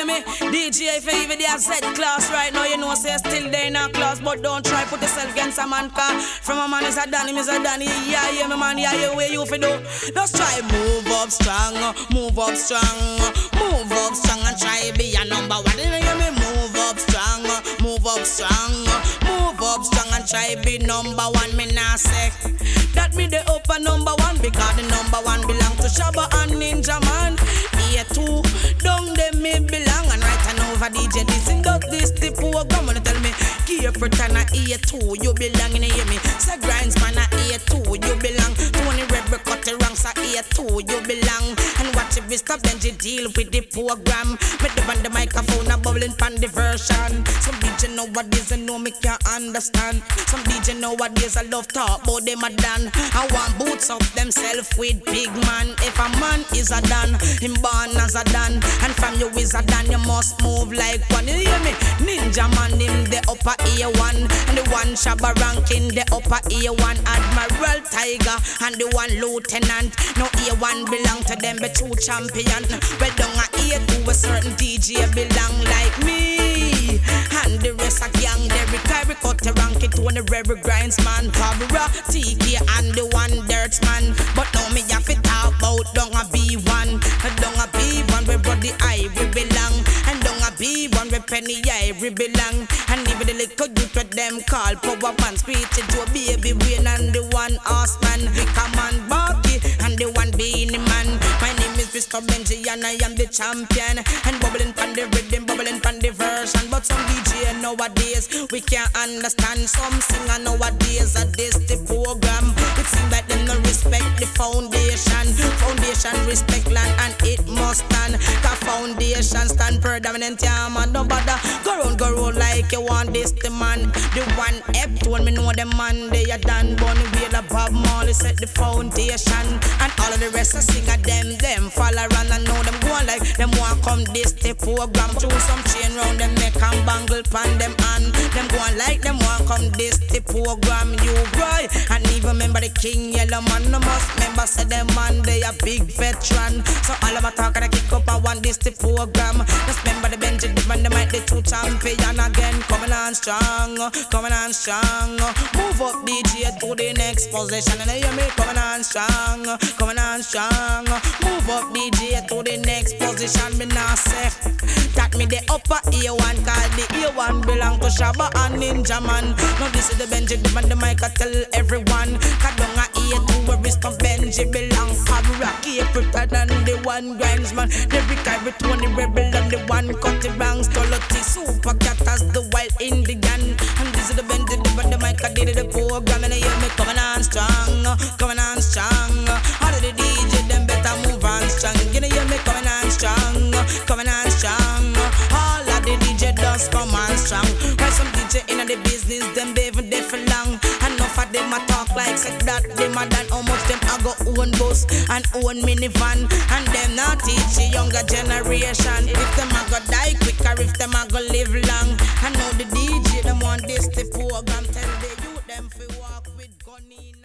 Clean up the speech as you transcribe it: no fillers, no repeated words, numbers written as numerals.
me? DJ if you even there Z class right now, you know say still there in a class, but don't try put yourself against a man car. From a man is a Danny, Mr. Danny. Yeah, me man, yeah, you way you fi do. Just try move up strong, move up strong, move up strong and try be a number one. You hear me? Move up strong, move up strong, move up strong and try be number one. Me nah say that me the upper number one because the number one belong to Shabba and Ninja Man. Here too, down them me belong and right and over DJ listen does this the program wanna tell me Gear pretend I here too, you belong in hear me. Say grinds man I here too, you belong. Tony Rebel cut the ranks I here too, you belong. And watch if we stop then you deal with the program. With the band the microphone a bubbling pan the version. Some DJ nowadays I know me can't understand. Some DJ nowadays I love talk about them a done. I want boots up themself with big man. If a man is a dan, him born as a dan. And from you is a dan, you must move like one. You hear me? Ninja man him the upper ear one. And the one Shabba ranking the upper ear one. Admiral Tiger and the one lieutenant. No ear one belong to them but two champion. Well down a ear to a certain DJ belong like me. And the rest a gang Derrick Kyrie cut the rank it to the Rebel Grinds man. Cabra, TK and the one Dirts man. But now me have to talk about down a B1. Down a B1 where Brody Ivory belong. And down a B1 where Penny Ivory belong. And even the little youth with them call Power Man. Speech to Joe Baby Wayne and the one Horseman. Vicar man Bucky and the one Beanie man. My name is Mr. Benji and I am the champion. And bubbling pan the rhythm, bubbling pan the version. But some DJ nowadays we can't understand. Some singer nowadays are this the program. It seems like them no respect the foundation. Foundation respect land and it must stand. Cause foundation stand predominant, yeah man. Don't bother go round like you want this the man. The one Eptone, me know the man they are done. Bunny Wheeler, Bob Marley set the foundation. And all of the rest of singer them follow around and know them go like them want come this the program. Through some chain round them neck and bangle pan them hand. Them go like them want come this the program. You boy and even remember the King Yellow man. No must remember say them man they a big veteran. So all of my talk and I kick up and want this the program. Just remember the Benji, the man, the mic, the two champion again. Coming on strong, coming on strong. Move up DJ to the next position. And you hear me coming on strong, coming on strong. Move up DJ to the next position. Me now say that me the upper ear one. Cause the ear one belong to Shabba and Ninja Man. Now this is the Benji, the man, the mic, I tell everyone. Cause down a ear to where Mr. Benji belong. Cabra, April than the one Grinds man. Derrick Kyrie, Tony Rebel and the one cut the ranks. Toloti, Super Cat as the wild Indian. And this is the Benji, the man, the mic, I did the program. And I hear me coming on strong, coming on strong. All of the DJ, them better move on strong. You hear me coming on strong, coming on strong. All of the DJ does come on strong. Why some DJ in the business, them they even they for long. Enough of them a talk like said that them a done how much them a go own bus and own minivan. And them not teach the younger generation if them a go die quick or if them a go live long. I know the DJ them want this the program tell the youth them fi walk with gun in